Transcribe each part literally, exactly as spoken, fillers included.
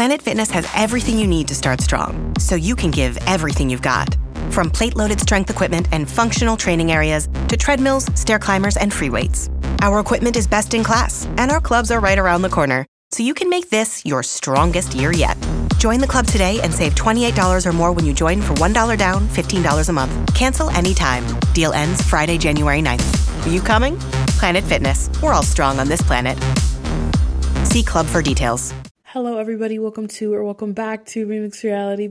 Planet Fitness has everything you need to start strong, so you can give everything you've got. From plate-loaded strength equipment and functional training areas to treadmills, stair climbers, and free weights. Our equipment is best in class, and our clubs are right around the corner, so you can make this your strongest year yet. Join the club today and save twenty-eight dollars or more when you join for one dollar down, fifteen dollars a month. Cancel anytime. Deal ends Friday, January ninth. Are you coming? Planet Fitness. We're all strong on this planet. See club for details. Hello, everybody. Welcome to or welcome back to Remix Reality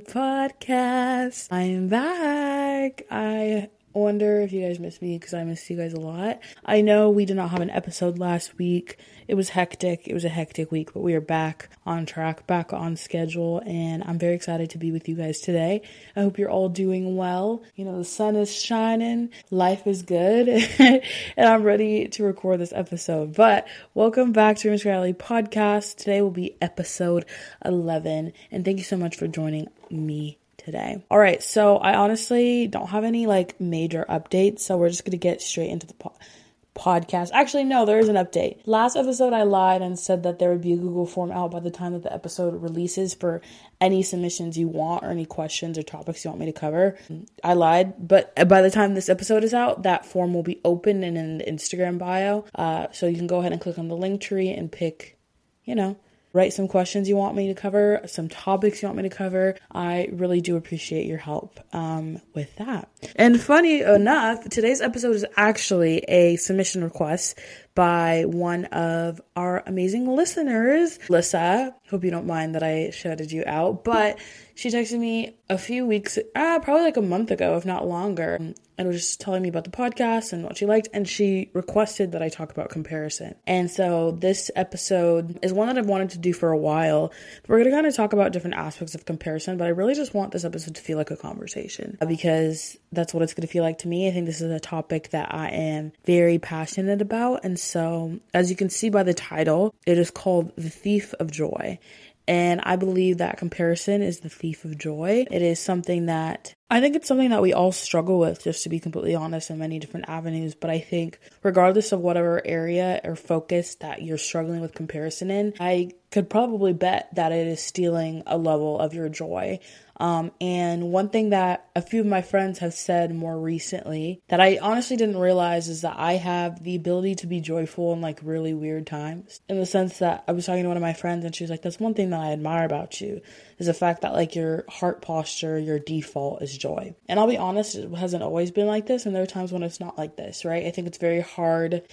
Podcast. I am back. I wonder if you guys miss me because I miss you guys a lot. I know we did not have an episode last week. It was hectic. It was a hectic week, but we are back on track, back on schedule, and I'm very excited to be with you guys today. I hope you're all doing well. You know, the sun is shining, life is good, and I'm ready to record this episode. But welcome back to Remix Reality Podcast. Today will be episode eleven, and thank you so much for joining me today. All right, so I honestly don't have any like major updates, so we're just going to get straight into the po- podcast. Actually, no, there is an update. Last episode, I lied and said that there would be a Google form out by the time that the episode releases for any submissions you want or any questions or topics you want me to cover. I lied, but by the time this episode is out, that form will be open and in the Instagram bio. Uh, so you can go ahead and click on the link tree and pick, you know, write some questions you want me to cover, some topics you want me to cover. I really do appreciate your help um, with that. And funny enough, today's episode is actually a submission request by one of our amazing listeners, Lissa. Hope you don't mind that I shouted you out, but she texted me a few weeks, uh, probably like a month ago, if not longer, and was just telling me about the podcast and what she liked, and she requested that I talk about comparison. And so this episode is one that I've wanted to do for a while. We're going to kind of talk about different aspects of comparison, but I really just want this episode to feel like a conversation because that's what it's going to feel like to me. I think this is a topic that I am very passionate about. And so as you can see by the title, it is called The Thief of Joy. And I believe that comparison is the thief of joy. It is something that, I think it's something that we all struggle with, just to be completely honest, in many different avenues. But I think regardless of whatever area or focus that you're struggling with comparison in, I could probably bet that it is stealing a level of your joy. Um, and one thing that a few of my friends have said more recently that I honestly didn't realize is that I have the ability to be joyful in like really weird times, in the sense that I was talking to one of my friends and she was like, that's one thing that I admire about you is the fact that like your heart posture, your default is joy. And I'll be honest, it hasn't always been like this. And there are times when it's not like this, right? I think it's very hard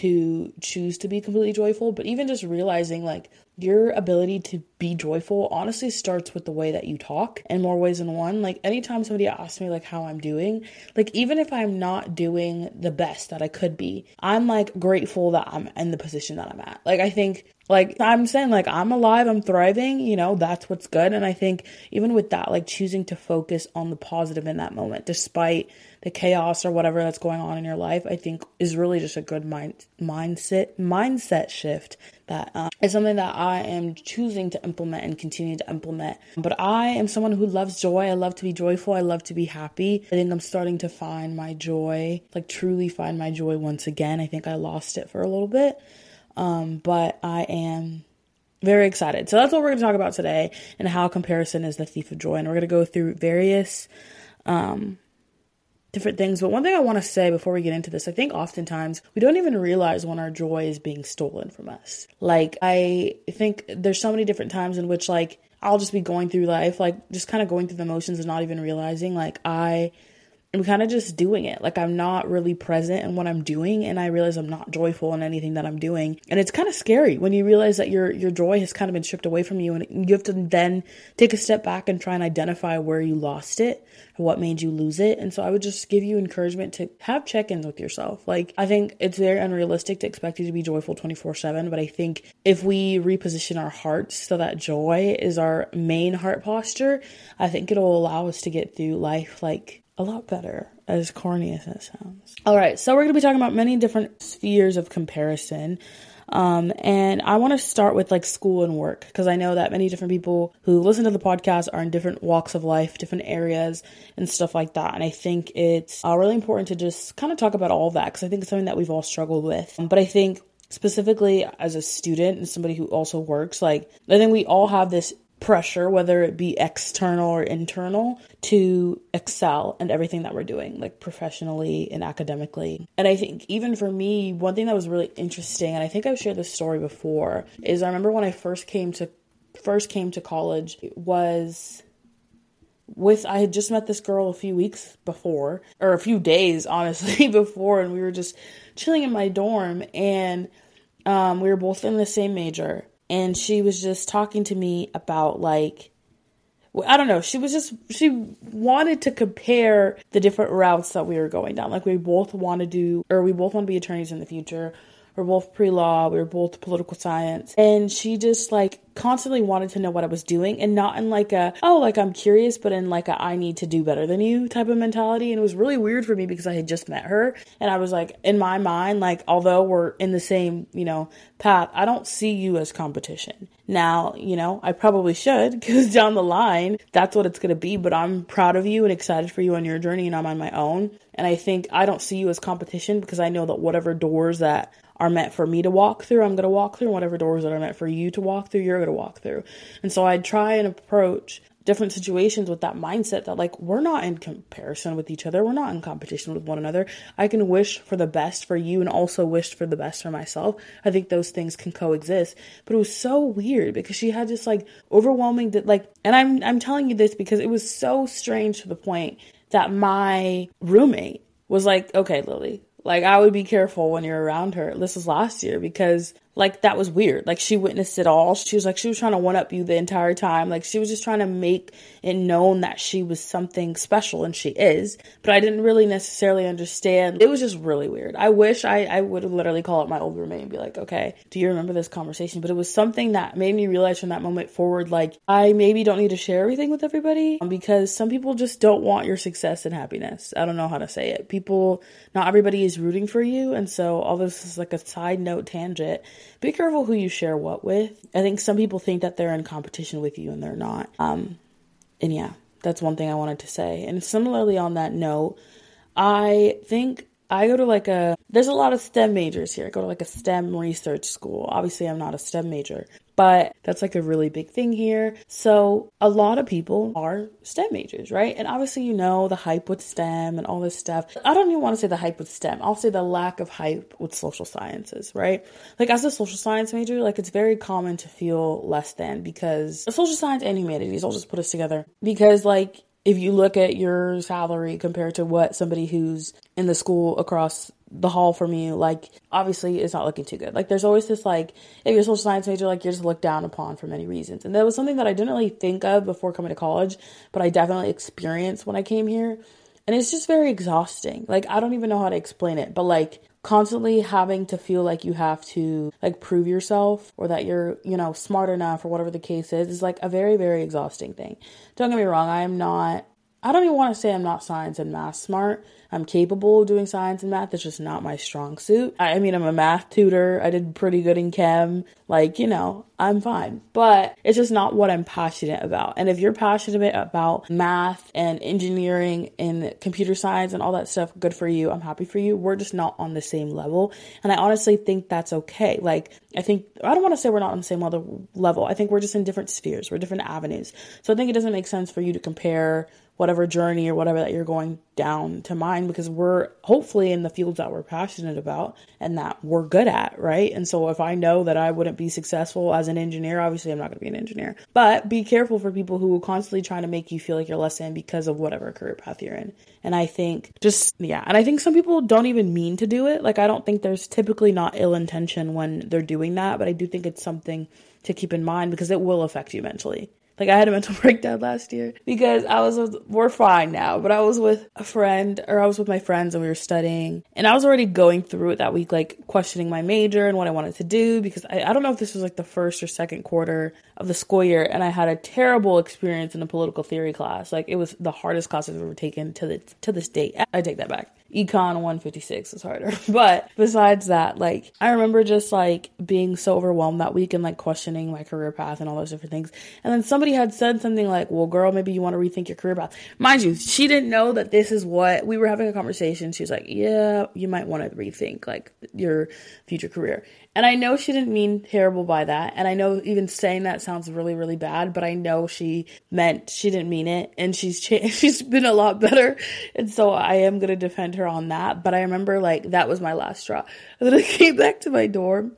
to choose to be completely joyful, but even just realizing like your ability to be joyful honestly starts with the way that you talk in more ways than one. Like anytime somebody asks me like how I'm doing, like even if I'm not doing the best that I could be, I'm like grateful that I'm in the position that I'm at. Like I think like I'm saying like I'm alive, I'm thriving, you know, that's what's good. And I think even with that, like choosing to focus on the positive in that moment, despite the chaos or whatever that's going on in your life, I think is really just a good mind mindset mindset shift that um, is something that I am choosing to implement and continue to implement. But I am someone who loves joy. I love to be joyful. I love to be happy. I think I'm starting to find my joy, like truly find my joy once again. I think I lost it for a little bit, um, but I am very excited. So that's what we're going to talk about today, and how comparison is the thief of joy. And we're going to go through various um different things. But one thing I want to say before we get into this, I think oftentimes we don't even realize when our joy is being stolen from us. Like, I think there's so many different times in which like I'll just be going through life, like just kind of going through the motions and not even realizing like I am kind of just doing it. Like I'm not really present in what I'm doing, and I realize I'm not joyful in anything that I'm doing. And it's kind of scary when you realize that your your joy has kind of been stripped away from you, and you have to then take a step back and try and identify where you lost it or what made you lose it. And so I would just give you encouragement to have check-ins with yourself. Like I think it's very unrealistic to expect you to be joyful twenty-four seven, but I think if we reposition our hearts so that joy is our main heart posture, I think it'll allow us to get through life like a lot better, as corny as that sounds. All right, so we're going to be talking about many different spheres of comparison. Um, and I want to start with like school and work, because I know that many different people who listen to the podcast are in different walks of life, different areas and stuff like that. And I think it's uh, really important to just kind of talk about all of that, because I think it's something that we've all struggled with. Um, but I think specifically as a student and somebody who also works, like I think we all have this pressure, whether it be external or internal, to excel in everything that we're doing, like professionally and academically. And I think even for me, one thing that was really interesting, and I think I've shared this story before, is I remember when I first came to first came to college, it was with, I had just met this girl a few weeks before, or a few days, honestly, before, and we were just chilling in my dorm, and um, we were both in the same major. And she was just talking to me about, like, I don't know, she was just, she wanted to compare the different routes that we were going down. Like, we both want to do, or we both want to be attorneys in the future. We're both pre-law, we were both political science. And she just, like, constantly wanted to know what I was doing, and not in like a, oh, like I'm curious, but in like a I need to do better than you type of mentality. And it was really weird for me because I had just met her, and I was like, in my mind, like, although we're in the same, you know, path, I don't see you as competition. Now, you know, I probably should, because down the line, that's what it's going to be, but I'm proud of you and excited for you on your journey, and I'm on my own. And I think I don't see you as competition, because I know that whatever doors that are meant for me to walk through, I'm going to walk through, and whatever doors that are meant for you to walk through, you're going to walk through. And so I try and approach different situations with that mindset that, like, we're not in comparison with each other. We're not in competition with one another. I can wish for the best for you and also wish for the best for myself. I think those things can coexist. But it was so weird because she had this, like, overwhelming, like, and I'm, I'm telling you this because it was so strange to the point that my roommate was like, okay, Lily, like, I would be careful when you're around her. This was last year because, like, that was weird. Like, she witnessed it all. She was like, she was trying to one up you the entire time. Like, she was just trying to make it known that she was something special, and she is. But I didn't really necessarily understand. It was just really weird. I wish I, I would literally call up my old roommate and be like, okay, do you remember this conversation? But it was something that made me realize from that moment forward, like, I maybe don't need to share everything with everybody, because some people just don't want your success and happiness. I don't know how to say it. People, not everybody is rooting for you. And so all this is like a side note tangent. Be careful who you share what with. I think some people think that they're in competition with you and they're not. Um, and yeah, that's one thing I wanted to say. And similarly on that note, I think I go to like a, there's a lot of STEM majors here. I go to like a STEM research school. Obviously, I'm not a STEM major, but that's like a really big thing here. So a lot of people are STEM majors, right? And obviously, you know, the hype with STEM and all this stuff. I don't even want to say the hype with STEM. I'll say the lack of hype with social sciences, right? Like, as a social science major, like, it's very common to feel less than, because social science and humanities, I'll just put us together, because, like, if you look at your salary compared to what somebody who's in the school across the hall from you, like, obviously it's not looking too good. Like, there's always this, like, if you're a social science major, like, you're just looked down upon for many reasons. And that was something that I didn't really think of before coming to college, but I definitely experienced when I came here. And it's just very exhausting. Like, I don't even know how to explain it, but, like, constantly having to feel like you have to, like, prove yourself, or that you're, you know, smart enough, or whatever the case is, is like a very, very exhausting thing. Don't get me wrong. I am not, I don't even want to say I'm not science and math smart. I'm capable of doing science and math. It's just not my strong suit. I, I mean, I'm a math tutor. I did pretty good in chem. Like, you know, I'm fine. But it's just not what I'm passionate about. And if you're passionate about math and engineering and computer science and all that stuff, good for you. I'm happy for you. We're just not on the same level. And I honestly think that's okay. Like, I think, I don't want to say we're not on the same level. level. I think we're just in different spheres. We're different avenues. So I think it doesn't make sense for you to compare whatever journey or whatever that you're going down to mine, because we're hopefully in the fields that we're passionate about and that we're good at, right? And so if I know that I wouldn't be successful as an engineer, obviously I'm not going to be an engineer. But be careful for people who will constantly try to make you feel like you're less than because of whatever career path you're in. And I think just, yeah. And I think some people don't even mean to do it. Like, I don't think there's typically not ill intention when they're doing that, but I do think it's something to keep in mind, because it will affect you mentally. Like, I had a mental breakdown last year because I was with, we're fine now, but I was with a friend, or I was with my friends, and we were studying, and I was already going through it that week, like questioning my major and what I wanted to do, because I, I don't know if this was like the first or second quarter of the school year, and I had a terrible experience in a political theory class. Like, it was the hardest class I've ever taken to the to this date. I take that back. Econ one fifty-six is harder. But besides that, like, I remember just like being so overwhelmed that week and like questioning my career path and all those different things. And then somebody had said something like, well, girl, maybe you want to rethink your career path. Mind you, she didn't know that this is what we were having a conversation. She was like, yeah, you might want to rethink like your future career. And I know she didn't mean terrible by that. And I know even saying that sounds really, really bad, but I know she meant she didn't mean it. And she's changed, she's been a lot better. And so I am going to defend her on that. But I remember like that was my last straw. And then I came back to my dorm.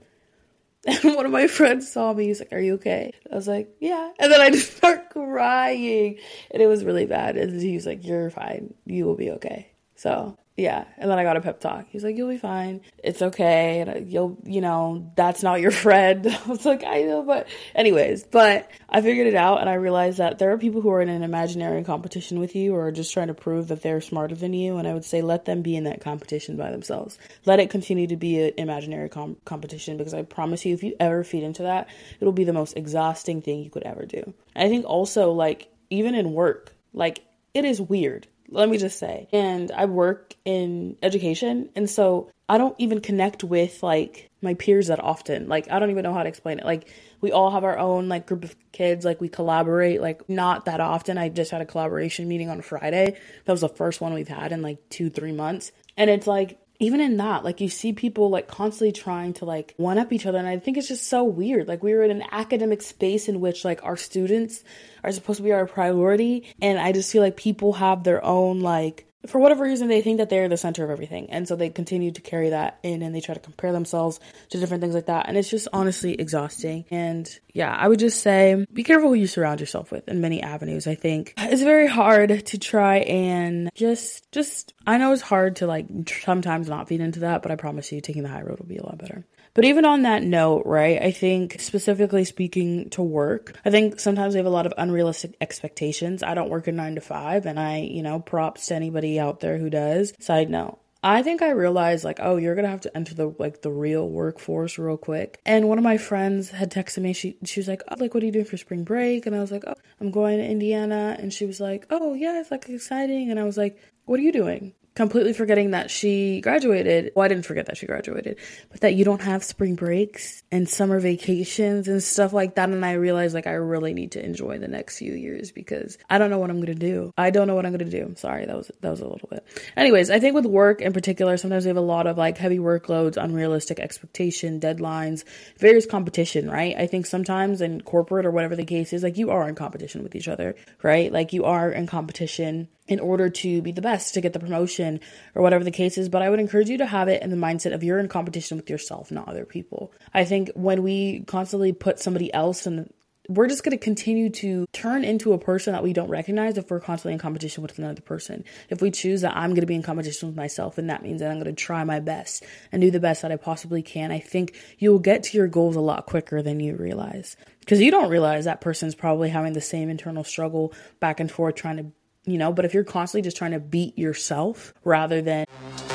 And one of my friends saw me. He's like, "Are you okay?" I was like, "Yeah." And then I just start crying. And it was really bad. And he was like, "You're fine. You will be okay." So, yeah. And then I got a pep talk. He's like, "You'll be fine. It's okay. And you'll, you know, that's not your friend." I was like, "I know." But anyways, but I figured it out. And I realized that there are people who are in an imaginary competition with you or are just trying to prove that they're smarter than you. And I would say let them be in that competition by themselves. Let it continue to be an imaginary com- competition because I promise you, if you ever feed into that, it'll be the most exhausting thing you could ever do. And I think also, like, even in work, like, it is weird. Let me just say. And I work in education. And so I don't even connect with like my peers that often. Like, I don't even know how to explain it. Like, we all have our own like group of kids. Like, we collaborate, like not that often. I just had a collaboration meeting on Friday. That was the first one we've had in like two, three months. And it's like, even in that, like you see people like constantly trying to like one up each other. And I think it's just so weird. Like, we were in an academic space in which like our students are supposed to be our priority. And I just feel like people have their own, like, for whatever reason, they think that they're the center of everything. And so they continue to carry that in and they try to compare themselves to different things like that. And it's just honestly exhausting. And yeah, I would just say, be careful who you surround yourself with in many avenues. I think it's very hard to try and just, just, I know it's hard to like sometimes not feed into that, but I promise you taking the high road will be a lot better. But even on that note, right, I think specifically speaking to work, I think sometimes we have a lot of unrealistic expectations. I don't work a nine to five and I, you know, props to anybody out there who does. Side note. I think I realized like, oh, you're going to have to enter the, like the real workforce real quick. And one of my friends had texted me. She, she was like, oh, like, what are you doing for spring break? And I was like, oh, I'm going to Indiana. And she was like, oh yeah, it's like exciting. And I was like, what are you doing? Completely forgetting that she graduated. Well, I didn't forget that she graduated, but that you don't have spring breaks and summer vacations and stuff like that. And I realized like I really need to enjoy the next few years because I don't know what I'm going to do. I don't know what I'm going to do. I'm sorry. That was, that was a little bit. Anyways, I think with work in particular, sometimes we have a lot of like heavy workloads, unrealistic expectation, deadlines, various competition, right? I think sometimes in corporate or whatever the case is, like you are in competition with each other, right? Like you are in competition in order to be the best, to get the promotion or whatever the case is. But I would encourage you to have it in the mindset of you're in competition with yourself, not other people. I think when we constantly put somebody else in, we're just going to continue to turn into a person that we don't recognize if we're constantly in competition with another person. If we choose that I'm going to be in competition with myself, and that means that I'm going to try my best and do the best that I possibly can, I think you'll get to your goals a lot quicker than you realize. Because you don't realize that person's probably having the same internal struggle back and forth trying to, you know, but if you're constantly just trying to beat yourself rather than...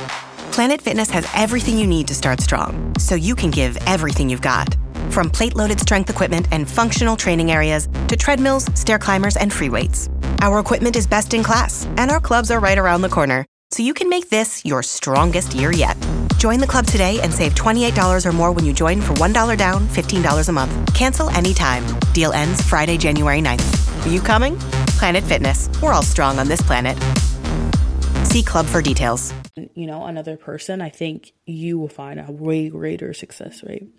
Planet Fitness has everything you need to start strong, so you can give everything you've got. From plate-loaded strength equipment and functional training areas to treadmills, stair climbers, and free weights. Our equipment is best in class, and our clubs are right around the corner, so you can make this your strongest year yet. Join the club today and save twenty-eight dollars or more when you join for one dollar down, fifteen dollars a month. Cancel anytime. Deal ends Friday, January ninth. Are you coming? Planet Fitness. We're all strong on this planet. See club for details. You know, another person, I think you will find a way greater success rate.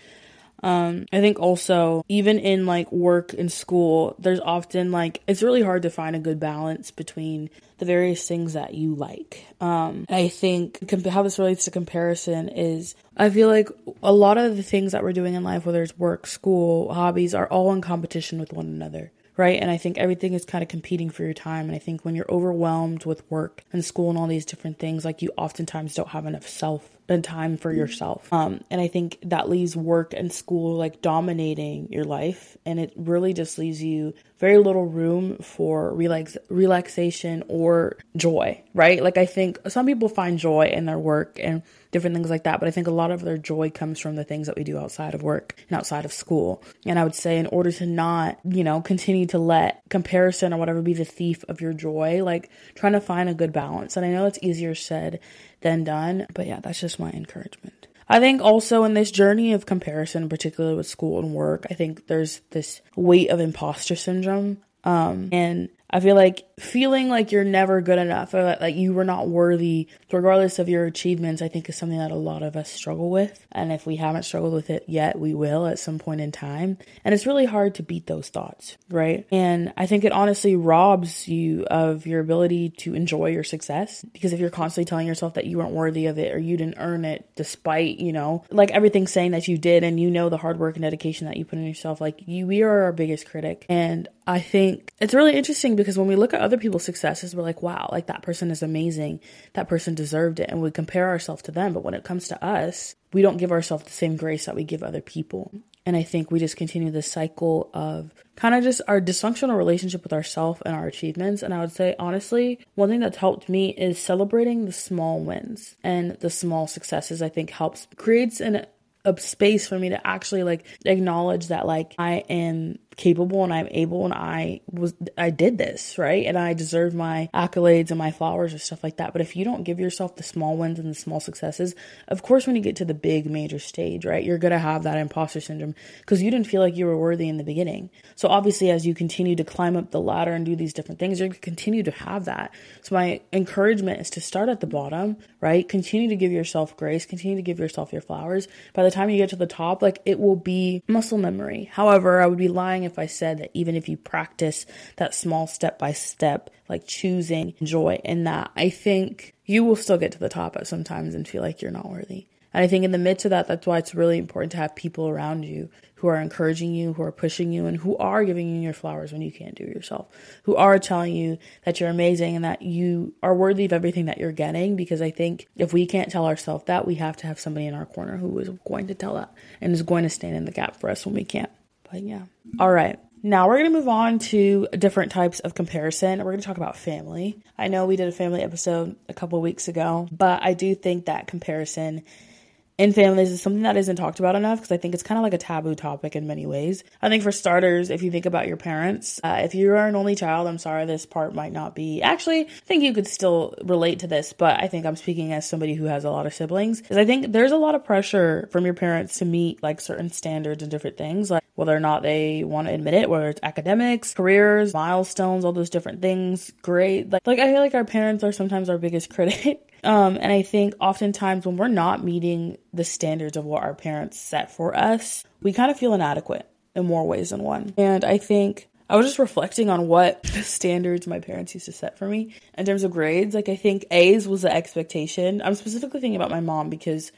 Um, I think also, even in like work and school, there's often like, it's really hard to find a good balance between the various things that you like. Um, I think comp- how this relates to comparison is, I feel like a lot of the things that we're doing in life, whether it's work, school, hobbies, are all in competition with one another. Right. And I think everything is kind of competing for your time. And I think when you're overwhelmed with work and school and all these different things, like you oftentimes don't have enough self and time for yourself. Um, and I think that leaves work and school like dominating your life. And it really just leaves you very little room for relax relaxation or joy. Right. Like I think some people find joy in their work and different things like that. But I think a lot of their joy comes from the things that we do outside of work and outside of school. And I would say in order to not, you know, continue to let comparison or whatever be the thief of your joy, like trying to find a good balance. And I know it's easier said than done, but yeah, that's just my encouragement. I think also in this journey of comparison, particularly with school and work, I think there's this weight of imposter syndrome. Um, and I feel like feeling like you're never good enough or that like you were not worthy, regardless of your achievements, I think is something that a lot of us struggle with. And if we haven't struggled with it yet, we will at some point in time. And it's really hard to beat those thoughts, right? And I think it honestly robs you of your ability to enjoy your success, because if you're constantly telling yourself that you weren't worthy of it or you didn't earn it despite, you know, like everything saying that you did, and you know the hard work and dedication that you put in yourself, like you, we are our biggest critic. And I think it's really interesting because when we look at other people's successes, we're like, wow, like that person is amazing. That person deserved it. And we compare ourselves to them. But when it comes to us, we don't give ourselves the same grace that we give other people. And I think we just continue this cycle of kind of just our dysfunctional relationship with ourselves and our achievements. And I would say, honestly, one thing that's helped me is celebrating the small wins and the small successes. I think helps, creates an a space for me to actually like acknowledge that like I am capable and I'm able and I was, I did this, right? And I deserve my accolades and my flowers or stuff like that. But if you don't give yourself the small wins and the small successes, of course, when you get to the big major stage, right, you're going to have that imposter syndrome because you didn't feel like you were worthy in the beginning. So obviously, as you continue to climb up the ladder and do these different things, you're going to continue to have that. So my encouragement is to start at the bottom, right? Continue to give yourself grace, continue to give yourself your flowers. By the time you get to the top, like it will be muscle memory. However, I would be lying if I said that even if you practice that small step by step, like choosing joy in that, I think you will still get to the top at some times and feel like you're not worthy. And I think in the midst of that, that's why it's really important to have people around you who are encouraging you, who are pushing you, and who are giving you your flowers when you can't do it yourself, who are telling you that you're amazing and that you are worthy of everything that you're getting. Because I think if we can't tell ourselves that, we have to have somebody in our corner who is going to tell that and is going to stand in the gap for us when we can't. But yeah. All right. Now we're going to move on to different types of comparison. We're going to talk about family. I know we did a family episode a couple of weeks ago, but I do think that comparison in families is something that isn't talked about enough because I think it's kind of like a taboo topic in many ways. I think for starters, if you think about your parents, uh, if you are an only child, I'm sorry, this part might not be. Actually, I think you could still relate to this, but I think I'm speaking as somebody who has a lot of siblings. Because I think there's a lot of pressure from your parents to meet like certain standards and different things, like whether or not they want to admit it, whether it's academics, careers, milestones, all those different things. Great. Like, like I feel like our parents are sometimes our biggest critic. Um, and I think oftentimes when we're not meeting the standards of what our parents set for us, we kind of feel inadequate in more ways than one. And I think I was just reflecting on what the standards my parents used to set for me in terms of grades. Like I think A's was the expectation. I'm specifically thinking about my mom because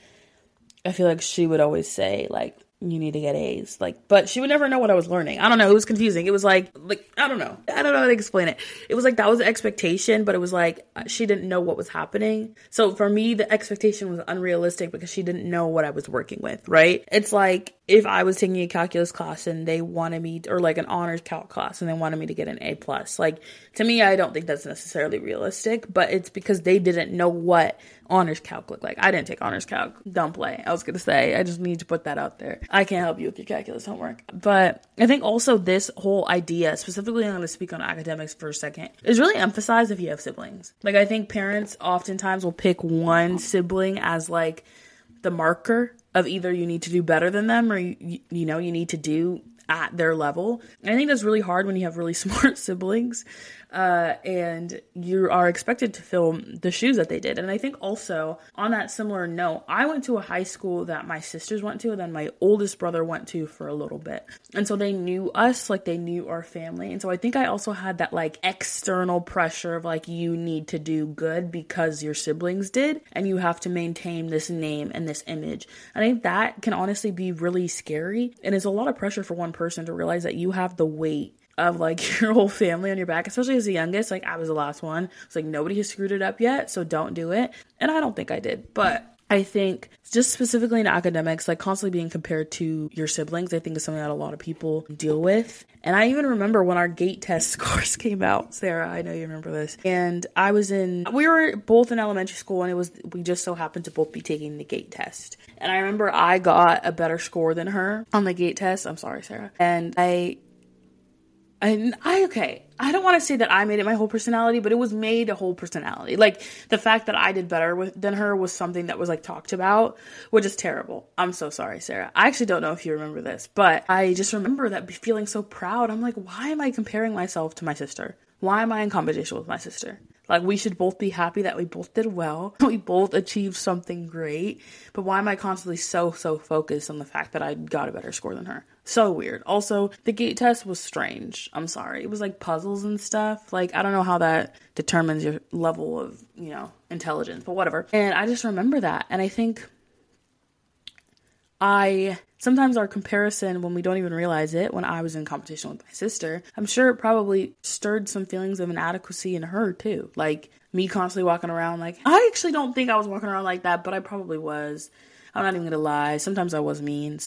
I feel like she would always say like, you need to get A's, like, but she would never know what I was learning. I don't know. It was confusing. It was like, like, I don't know. I don't know how to explain it. It was like, that was the expectation, but it was like, she didn't know what was happening. So for me, the expectation was unrealistic because she didn't know what I was working with, right? It's like, if I was taking a calculus class and they wanted me, or like an honors calc class and they wanted me to get an A plus, like to me, I don't think that's necessarily realistic, but it's because they didn't know what honors calc looked like. I didn't take honors calc. Don't play. I was going to say, I just need to put that out there. I can't help you with your calculus homework. But I think also this whole idea, specifically I'm going to speak on academics for a second, is really emphasized if you have siblings. Like I think parents oftentimes will pick one sibling as like the marker of either you need to do better than them or, you, you know, you need to do at their level. And I think that's really hard when you have really smart siblings uh, and you are expected to fill the shoes that they did. And I think also on that similar note, I went to a high school that my sisters went to and then my oldest brother went to for a little bit. And so they knew us, like they knew our family. And so I think I also had that like external pressure of like, you need to do good because your siblings did, and you have to maintain this name and this image. I think that can honestly be really scary. And it's a lot of pressure for one person to realize that you have the weight of like your whole family on your back, especially as the youngest. Like I was the last one. It's like nobody has screwed it up yet, so don't do it. And I don't think I did, but I think just specifically in academics, like constantly being compared to your siblings, I think is something that a lot of people deal with. And I even remember when our GATE test scores came out, Sarah, I know you remember this. And I was in, we were both in elementary school and it was, we just so happened to both be taking the GATE test. And I remember I got a better score than her on the GATE test. I'm sorry, Sarah. And I, I, I, okay, I don't want to say that I made it my whole personality, but it was made a whole personality. Like the fact that I did better with, than her was something that was like talked about, which is terrible. I'm so sorry, Sarah. I actually don't know if you remember this, but I just remember that feeling so proud. I'm like, why am I comparing myself to my sister? why am I in competition with my sister? Like, we should both be happy that we both did well. We both achieved something great. But why am I constantly so, so focused on the fact that I got a better score than her? So weird. Also, the GATE test was strange. I'm sorry. It was like puzzles and stuff. Like, I don't know how that determines your level of, you know, intelligence, but whatever. And I just remember that. And I think I... Sometimes our comparison, when we don't even realize it, when I was in competition with my sister, I'm sure it probably stirred some feelings of inadequacy in her too. Like me constantly walking around like, I actually don't think I was walking around like that, but I probably was. I'm not even gonna lie. Sometimes I was mean.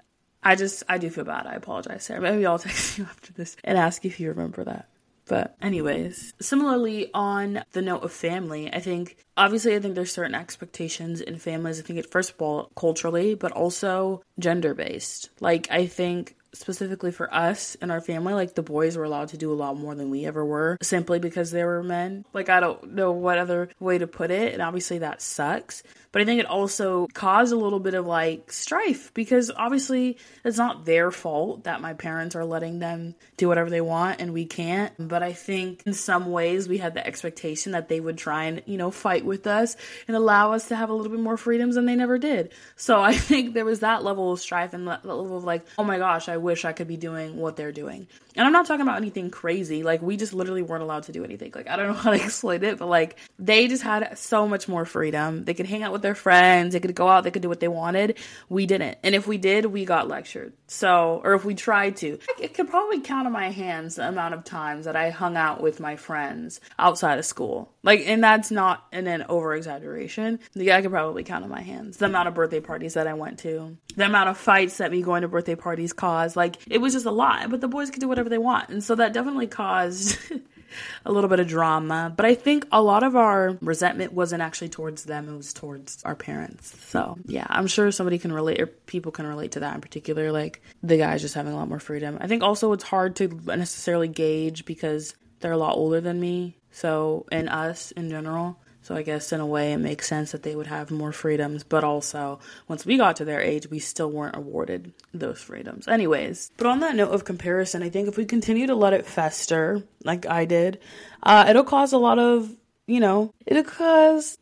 I just, I do feel bad. I apologize, Sarah. Maybe I'll text you after this and ask if you remember that. But anyways, similarly on the note of family, I think, obviously I think there's certain expectations in families. I think it, first of all, culturally, but also gender-based. Like, I think specifically for us and our family, like the boys were allowed to do a lot more than we ever were simply because they were men. Like, I don't know what other way to put it. And obviously that sucks. But I think it also caused a little bit of like strife because obviously it's not their fault that my parents are letting them do whatever they want and we can't. But I think in some ways we had the expectation that they would try and, you know, fight with us and allow us to have a little bit more freedoms and they never did. So I think there was that level of strife and that level of like, oh my gosh, I wish I could be doing what they're doing. And I'm not talking about anything crazy. Like, we just literally weren't allowed to do anything. Like, I don't know how to explain it, but like, they just had so much more freedom. They could hang out with their friends. They could go out. They could do what they wanted. We didn't. And if we did, we got lectured. So, or if we tried to, I could probably count on my hands the amount of times that I hung out with my friends outside of school. Like, and that's not in an over exaggeration. Yeah, I could probably count on my hands the amount of birthday parties that I went to, the amount of fights that me going to birthday parties caused. Like, it was just a lot, but the boys could do whatever they want. And so that definitely caused a little bit of drama. But I think a lot of our resentment wasn't actually towards them. It was towards our parents. So yeah, I'm sure somebody can relate, or people can relate to that in particular. Like, the guys just having a lot more freedom. I think also it's hard to necessarily gauge because they're a lot older than me. So, and us in general. So I guess in a way it makes sense that they would have more freedoms, but also once we got to their age, we still weren't awarded those freedoms. Anyways, but on that note of comparison, I think if we continue to let it fester, like I did, uh, it'll cause a lot of, you know, it'll cause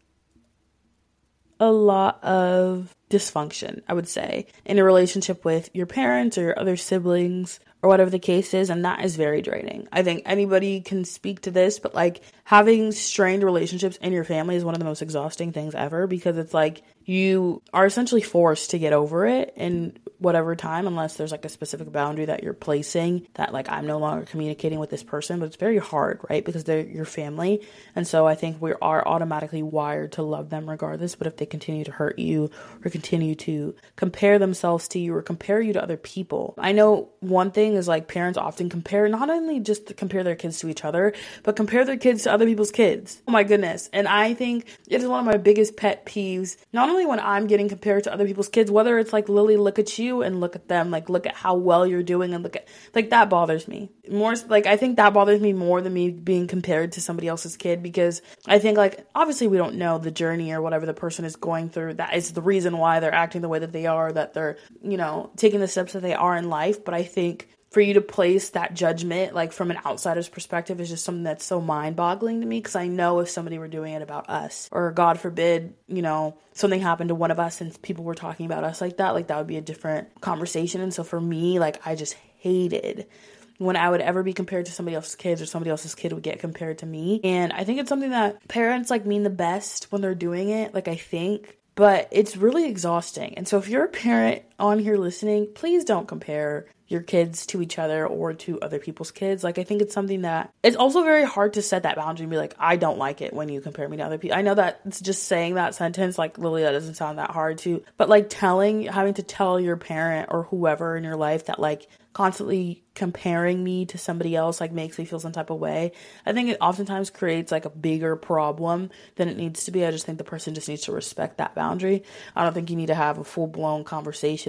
a lot of dysfunction, I would say, in a relationship with your parents or your other siblings or whatever the case is, and that is very draining. I think anybody can speak to this, but like having strained relationships in your family is one of the most exhausting things ever because it's like you are essentially forced to get over it in whatever time, unless there's like a specific boundary that you're placing that like I'm no longer communicating with this person, but it's very hard, right? Because they're your family. And so I think we are automatically wired to love them regardless, but if they continue to hurt you or continue to compare themselves to you or compare you to other people. I know one thing is like parents often compare, not only just to compare their kids to each other, but compare their kids to other people's kids. Oh my goodness. And I think it is one of my biggest pet peeves, not only when I'm getting compared to other people's kids, whether it's like, Lily, look at you and look at them, like look at how well you're doing and look at, like that bothers me more. Like I think that bothers me more than me being compared to somebody else's kid, because I think like obviously we don't know the journey or whatever the person is going through. That is the reason why they're acting the way that they are, that they're, you know, taking the steps that they are in life. But I think for you to place that judgment, like from an outsider's perspective, is just something that's so mind-boggling to me, because I know if somebody were doing it about us, or God forbid, you know, something happened to one of us and people were talking about us like that, like that would be a different conversation. And so for me, like I just hated when I would ever be compared to somebody else's kids, or somebody else's kid would get compared to me. And I think it's something that parents like mean the best when they're doing it, like I think, but it's really exhausting. And so if you're a parent on here listening, please don't compare your kids to each other or to other people's kids. Like, I think it's something that it's also very hard to set that boundary and be like, I don't like it when you compare me to other people. I know that it's just saying that sentence, like, Lily, that doesn't sound that hard to, but like telling, having to tell your parent or whoever in your life that like constantly comparing me to somebody else like makes me feel some type of way, I think it oftentimes creates like a bigger problem than it needs to be. I just think the person just needs to respect that boundary. I don't think you need to have a full-blown conversation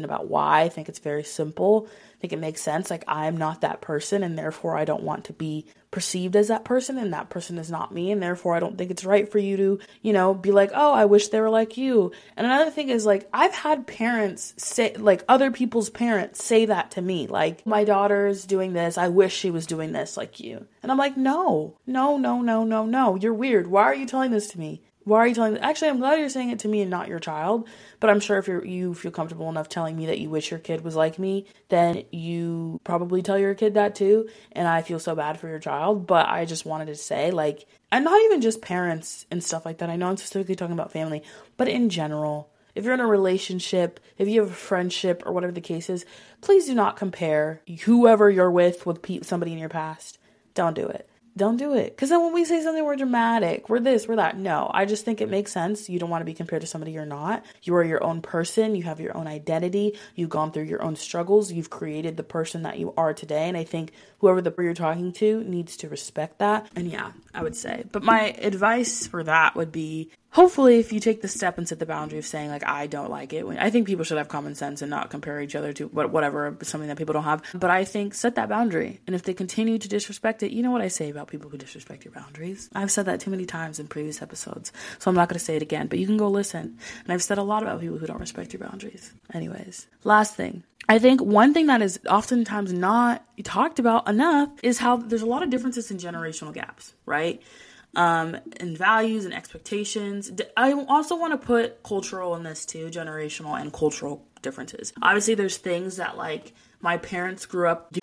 explanation about why. I think it's very simple. I think it makes sense. Like, I'm not that person, and therefore I don't want to be perceived as that person, and that person is not me, and therefore I don't think it's right for you to, you know, be like, oh, I wish they were like you. And another thing is, like, I've had parents say, like, other people's parents say that to me, like, my daughter's doing this, I wish she was doing this like you. And I'm like, no, no, no, no, no, no, you're weird. Why are you telling this to me? Why are you telling me? Actually, I'm glad you're saying it to me and not your child. But I'm sure if you're, you feel comfortable enough telling me that you wish your kid was like me, then you probably tell your kid that too. And I feel so bad for your child. But I just wanted to say, like, and not even just parents and stuff like that. I know I'm specifically talking about family, but in general, if you're in a relationship, if you have a friendship or whatever the case is, please do not compare whoever you're with with pe- somebody in your past. Don't do it. Don't do it. Because then when we say something, we're dramatic, we're this, we're that. No, I just think it makes sense. You don't want to be compared to somebody you're not. You are your own person. You have your own identity. You've gone through your own struggles. You've created the person that you are today. And I think whoever the you're talking to needs to respect that. And yeah, I would say. But my advice for that would be, hopefully, if you take the step and set the boundary of saying, like, I don't like it. I think people should have common sense and not compare each other to whatever, something that people don't have. But I think set that boundary. And if they continue to disrespect it, you know what I say about people who disrespect your boundaries? I've said that too many times in previous episodes. So I'm not going to say it again, but you can go listen. And I've said a lot about people who don't respect your boundaries. Anyways, last thing. I think one thing that is oftentimes not talked about enough is how there's a lot of differences in generational gaps, right? Um, and values and expectations. I also want to put cultural in this too, generational and cultural differences. Obviously, there's things that, like, my parents grew up.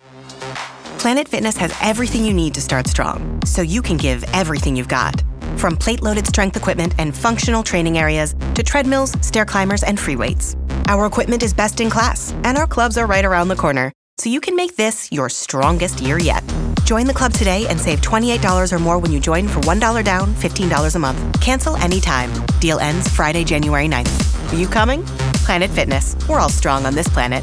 Planet Fitness has everything you need to start strong, so you can give everything you've got. From plate-loaded strength equipment and functional training areas to treadmills, stair climbers, and free weights. Our equipment is best in class, and our clubs are right around the corner, so you can make this your strongest year yet. Join the club today and save twenty-eight dollars or more when you join for one dollar down, fifteen dollars a month. Cancel anytime. Deal ends Friday, January ninth. Are you coming? Planet Fitness. We're all strong on this planet.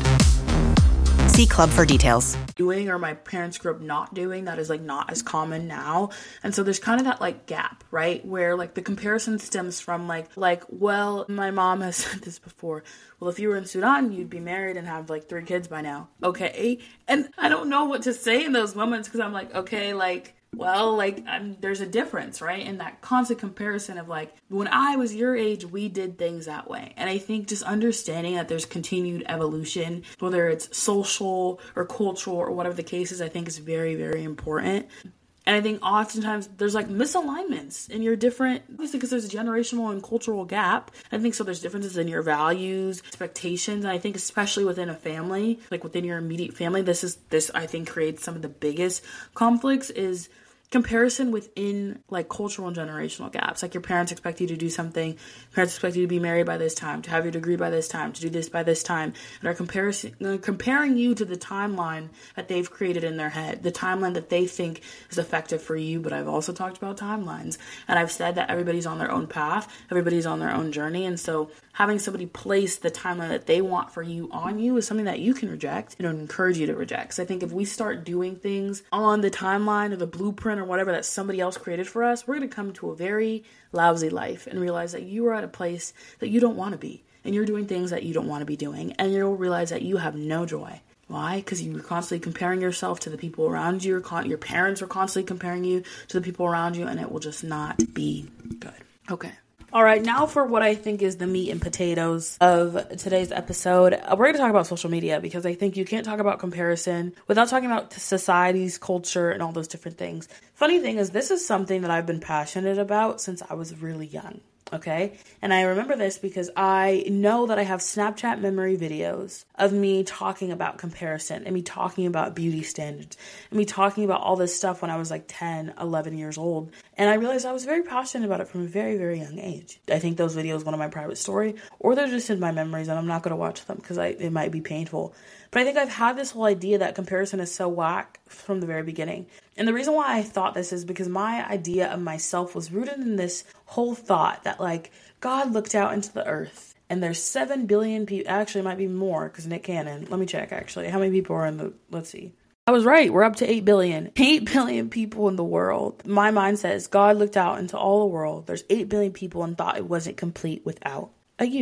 See club for details. Doing or my parents grew up not doing that is, like, not as common now. And so there's kind of that, like, gap, right? Where, like, the comparison stems from like like well, my mom has said this before, well, if you were in Sudan, you'd be married and have, like, three kids by now. Okay. And I don't know what to say in those moments, because I'm like, okay, like, well, like, I'm, there's a difference, right? And that constant comparison of, like, when I was your age, we did things that way. And I think just understanding that there's continued evolution, whether it's social or cultural or whatever the case is, I think is very, very important. And I think oftentimes there's, like, misalignments in your different, obviously because there's a generational and cultural gap. I think so there's differences in your values, expectations. And I think especially within a family, like within your immediate family, this is, this I think creates some of the biggest conflicts is comparison within, like, cultural and generational gaps. Like, your parents expect you to do something, parents expect you to be married by this time, to have your degree by this time, to do this by this time, and are comparison, uh, comparing you to the timeline that they've created in their head, the timeline that they think is effective for you. But I've also talked about timelines, and I've said that everybody's on their own path, everybody's on their own journey, and so having somebody place the timeline that they want for you on you is something that you can reject and encourage you to reject. Because I think if we start doing things on the timeline or the blueprint or whatever that somebody else created for us, we're going to come to a very lousy life and realize that you are at a place that you don't want to be. And you're doing things that you don't want to be doing. And you'll realize that you have no joy. Why? Because you're constantly comparing yourself to the people around you. Your parents are constantly comparing you to the people around you. And it will just not be good. Okay. All right, now for what I think is the meat and potatoes of today's episode. We're going to talk about social media, because I think you can't talk about comparison without talking about society's culture and all those different things. Funny thing is, this is something that I've been passionate about since I was really young. Okay. And I remember this because I know that I have Snapchat memory videos of me talking about comparison and me talking about beauty standards and me talking about all this stuff when I was like ten, eleven years old. And I realized I was very passionate about it from a very, very young age. I think those videos, one of my private story, or they're just in my memories and I'm not going to watch them because I it might be painful. But I think I've had this whole idea that comparison is so whack from the very beginning. And the reason why I thought this is because my idea of myself was rooted in this whole thought that, like, God looked out into the earth and there's seven billion people. Actually, it might be more because Nick Cannon. Let me check, actually. How many people are in the, let's see. I was right. We're up to eight billion. eight billion people in the world. My mind says God looked out into all the world. There's eight billion people and thought it wasn't complete without a you.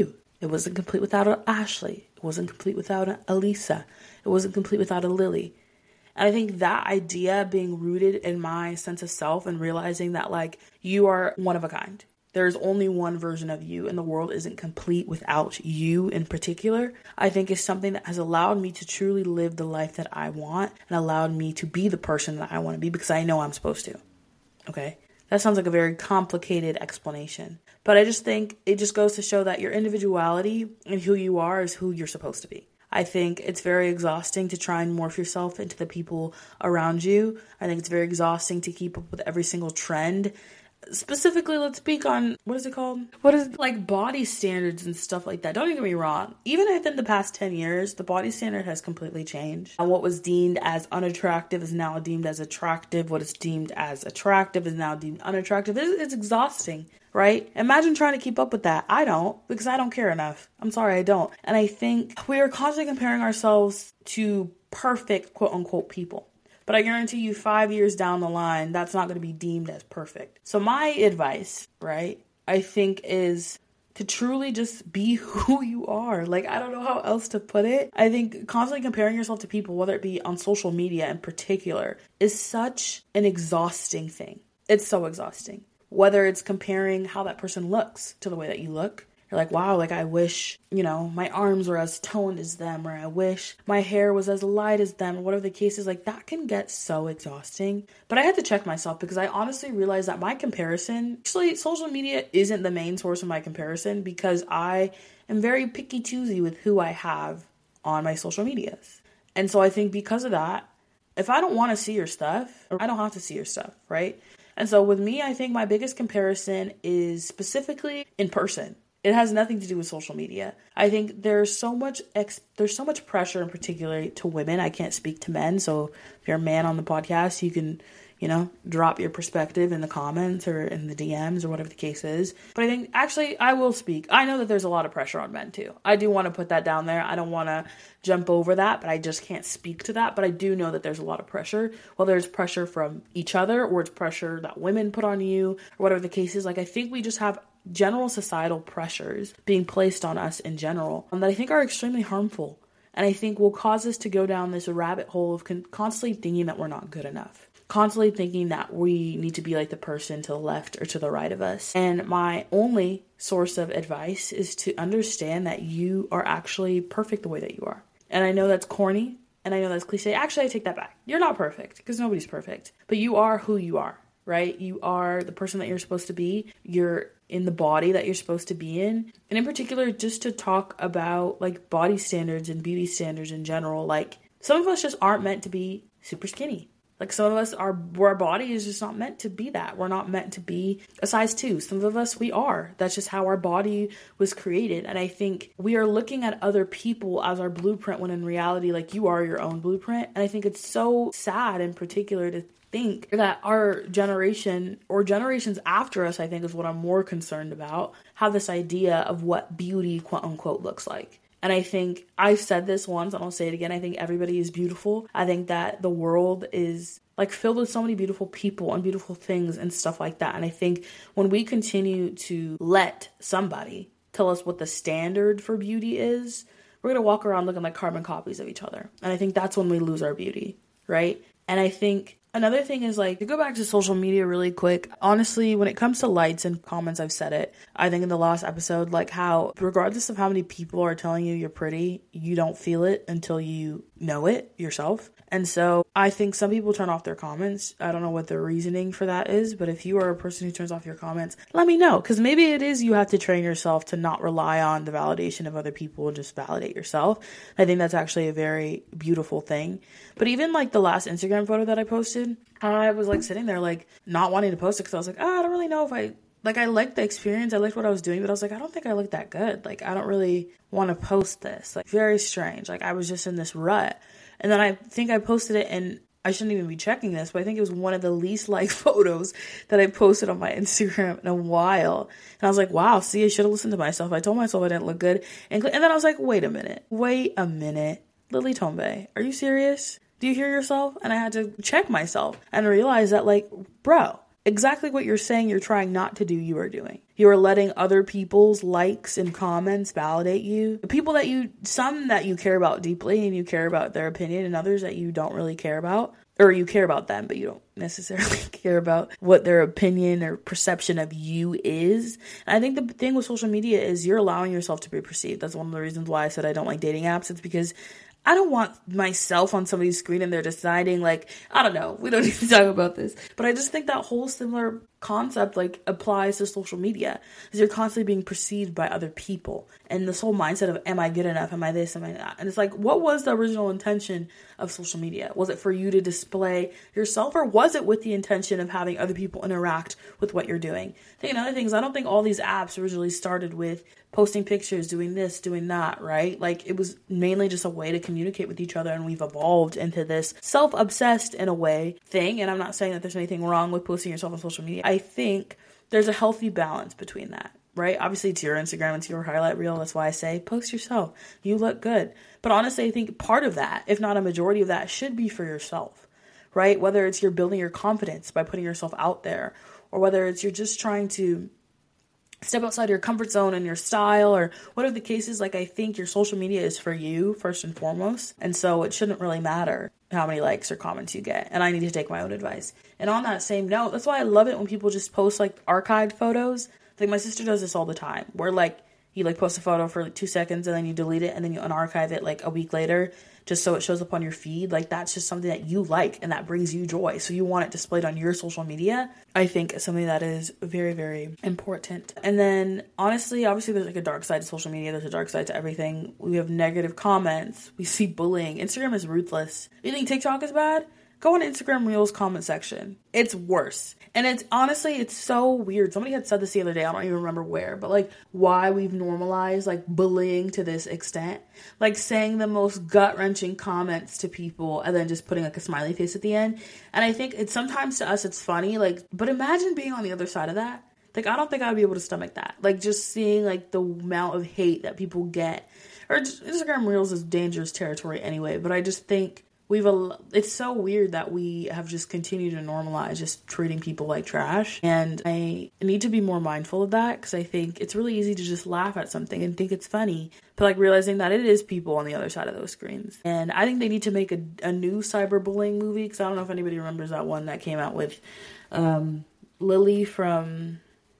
It wasn't complete without an Ashley. It wasn't complete without an Elisa. It wasn't complete without a Lily. And I think that idea being rooted in my sense of self and realizing that like you are one of a kind. There's only one version of you and the world isn't complete without you in particular, I think is something that has allowed me to truly live the life that I want and allowed me to be the person that I want to be because I know I'm supposed to. Okay? That sounds like a very complicated explanation. But I just think it just goes to show that your individuality and who you are is who you're supposed to be. I think it's very exhausting to try and morph yourself into the people around you. I think it's very exhausting to keep up with every single trend. Specifically, let's speak on, what is it called? What is it? Like body standards and stuff like that. Don't get me wrong. Even within the past ten years, the body standard has completely changed. And what was deemed as unattractive is now deemed as attractive. What is deemed as attractive is now deemed unattractive. It's, it's exhausting, right? Imagine trying to keep up with that. I don't, because I don't care enough. I'm sorry, I don't. And I think we are constantly comparing ourselves to perfect, quote unquote, people. But I guarantee you five years down the line, that's not going to be deemed as perfect. So my advice, right, I think is to truly just be who you are. Like, I don't know how else to put it. I think constantly comparing yourself to people, whether it be on social media in particular, is such an exhausting thing. It's so exhausting. Whether it's comparing how that person looks to the way that you look. You're like, wow, like I wish, you know, my arms were as toned as them, or I wish my hair was as light as them, or whatever the case is. Like that can get so exhausting. But I had to check myself because I honestly realized that my comparison, actually social media isn't the main source of my comparison because I am very picky choosy with who I have on my social medias. And so I think because of that, if I don't want to see your stuff, I don't have to see your stuff, right? And so with me, I think my biggest comparison is specifically in person. It has nothing to do with social media. I think there's so much ex- there's so much pressure in particular to women. I can't speak to men. So if you're a man on the podcast, you can, you know, drop your perspective in the comments or in the D Ms or whatever the case is. But I think actually I will speak. I know that there's a lot of pressure on men too. I do want to put that down there. I don't want to jump over that, but I just can't speak to that. But I do know that there's a lot of pressure. Whether it's pressure from each other or it's pressure that women put on you or whatever the case is. Like I think we just have general societal pressures being placed on us in general um, that I think are extremely harmful. And I think will cause us to go down this rabbit hole of con- constantly thinking that we're not good enough. Constantly thinking that we need to be like the person to the left or to the right of us. And my only source of advice is to understand that you are actually perfect the way that you are. And I know that's corny and I know that's cliche. Actually, I take that back. You're not perfect because nobody's perfect. But you are who you are, right? You are the person that you're supposed to be. You're in the body that you're supposed to be in. And in particular, just to talk about like body standards and beauty standards in general, like some of us just aren't meant to be super skinny. Like some of us, our, our body is just not meant to be that. We're not meant to be a size two. Some of us, we are. That's just how our body was created. And I think we are looking at other people as our blueprint when in reality, like you are your own blueprint. And I think it's so sad in particular to think that our generation or generations after us, I think is what I'm more concerned about, have this idea of what beauty, quote unquote, looks like. And I think I've said this once and I'll say it again. I think everybody is beautiful. I think that the world is like filled with so many beautiful people and beautiful things and stuff like that. And I think when we continue to let somebody tell us what the standard for beauty is, we're going to walk around looking like carbon copies of each other. And I think that's when we lose our beauty, right? And I think another thing is like, to go back to social media really quick, honestly, when it comes to likes and comments, I've said it, I think in the last episode, like how regardless of how many people are telling you you're pretty, you don't feel it until you know it yourself. And so I think some people turn off their comments. I don't know what their reasoning for that is, but if you are a person who turns off your comments, let me know. Because maybe it is you have to train yourself to not rely on the validation of other people and just validate yourself. I think that's actually a very beautiful thing. But even like the last Instagram photo that I posted, I was like sitting there like not wanting to post it because I was like, oh, I don't really know if I, like I liked the experience. I liked what I was doing, but I was like, I don't think I look that good. Like, I don't really want to post this. Like, very strange. Like, I was just in this rut. And then I think I posted it, and I shouldn't even be checking this, but I think it was one of the least liked photos that I posted on my Instagram in a while. And I was like, wow, see, I should have listened to myself. I told myself I didn't look good. And, and then I was like, wait a minute. Wait a minute. Lily Tombe, are you serious? Do you hear yourself? And I had to check myself and realize that, like, bro, exactly what you're saying you're trying not to do, you are doing. You are letting other people's likes and comments validate you. The people that you, some that you care about deeply and you care about their opinion, and others that you don't really care about, or you care about them, but you don't necessarily care about what their opinion or perception of you is. And I think the thing with social media is you're allowing yourself to be perceived. That's one of the reasons why I said I don't like dating apps. It's because I don't want myself on somebody's screen and they're deciding, like, I don't know, we don't need to talk about this. But I just think that whole similar concept, like, applies to social media. Because you're constantly being perceived by other people. And this whole mindset of, am I good enough? Am I this? Am I that? And it's like, what was the original intention of social media? Was it for you to display yourself? Or was it with the intention of having other people interact with what you're doing? I think another thing is, I don't think all these apps originally started with posting pictures, doing this, doing that, right? Like, it was mainly just a way to communicate with each other, and we've evolved into this self-obsessed, in a way, thing. And I'm not saying that there's anything wrong with posting yourself on social media. I think there's a healthy balance between that, right? Obviously, it's your Instagram, it's your highlight reel. That's why I say post yourself. You look good. But honestly, I think part of that, if not a majority of that, should be for yourself, right? Whether it's you're building your confidence by putting yourself out there, or whether it's you're just trying to step outside your comfort zone and your style, or whatever the case is. Like, I think your social media is for you first and foremost. And so it shouldn't really matter how many likes or comments you get. And I need to take my own advice. And on that same note, that's why I love it when people just post like archived photos. Like, my sister does this all the time, where like you like post a photo for like two seconds and then you delete it and then you unarchive it like a week later, just so it shows up on your feed. Like, that's just something that you like and that brings you joy. So you want it displayed on your social media. I think is something that is very, very important. And then honestly, obviously there's like a dark side to social media. There's a dark side to everything. We have negative comments. We see bullying. Instagram is ruthless. You think TikTok is bad? Go on Instagram Reels comment section. It's worse. And it's honestly, it's so weird. Somebody had said this the other day. I don't even remember where, but like why we've normalized like bullying to this extent, like saying the most gut wrenching comments to people and then just putting like a smiley face at the end. And I think it's sometimes to us, it's funny, like, but imagine being on the other side of that. Like, I don't think I'd be able to stomach that. Like, just seeing like the amount of hate that people get, or just, Instagram Reels is dangerous territory anyway. But I just think We've a, it's so weird that we have just continued to normalize just treating people like trash. And I need to be more mindful of that, because I think it's really easy to just laugh at something and think it's funny, but like realizing that it is people on the other side of those screens. And I think they need to make a, a new cyberbullying movie, because I don't know if anybody remembers that one that came out with um, Lily from...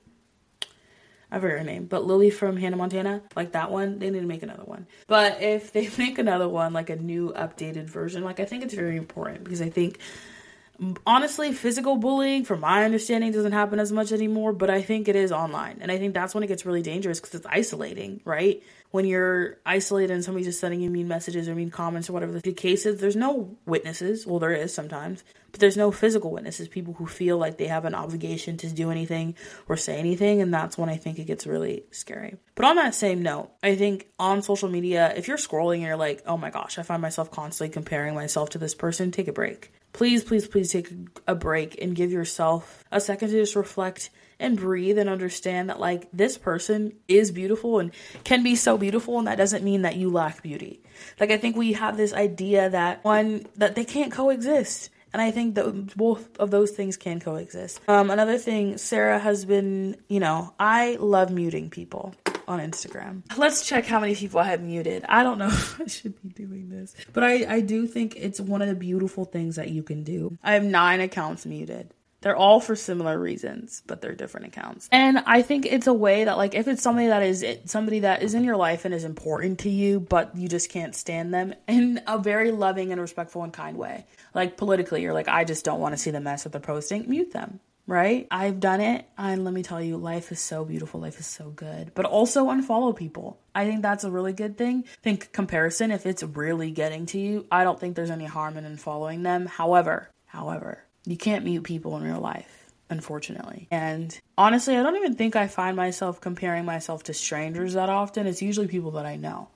I forget her name, but Lily from Hannah Montana, like that one, they need to make another one. But if they make another one, like a new updated version, like I think it's very important, because I think, honestly, physical bullying, from my understanding, doesn't happen as much anymore, but I think it is online. And I think that's when it gets really dangerous, because it's isolating, right? When you're isolated and somebody's just sending you mean messages or mean comments or whatever the case is, there's no witnesses. Well, there is sometimes, but there's no physical witnesses, people who feel like they have an obligation to do anything or say anything. And that's when I think it gets really scary. But on that same note, I think on social media, if you're scrolling and you're like, oh my gosh, I find myself constantly comparing myself to this person, take a break. Please, please, please take a break and give yourself a second to just reflect and breathe and understand that, like, this person is beautiful and can be so beautiful, and that doesn't mean that you lack beauty. Like, I think we have this idea that, one, that they can't coexist. And I think that both of those things can coexist. Um, another thing, Sarah has been, you know, I love muting people on Instagram. Let's check how many people I have muted. I don't know if I should be doing this, but I, I do think it's one of the beautiful things that you can do. I have nine accounts muted. They're all for similar reasons, but they're different accounts. And I think it's a way that, like, if it's somebody that is somebody that is in your life and is important to you, but you just can't stand them, in a very loving and respectful and kind way. Like, politically, you're like, I just don't want to see the mess that they're posting. Mute them, right? I've done it, and let me tell you, life is so beautiful. Life is so good. But also unfollow people. I think that's a really good thing. Think comparison, if it's really getting to you, I don't think there's any harm in unfollowing them. However, however, you can't mute people in real life, unfortunately. And honestly, I don't even think I find myself comparing myself to strangers that often. It's usually people that I know.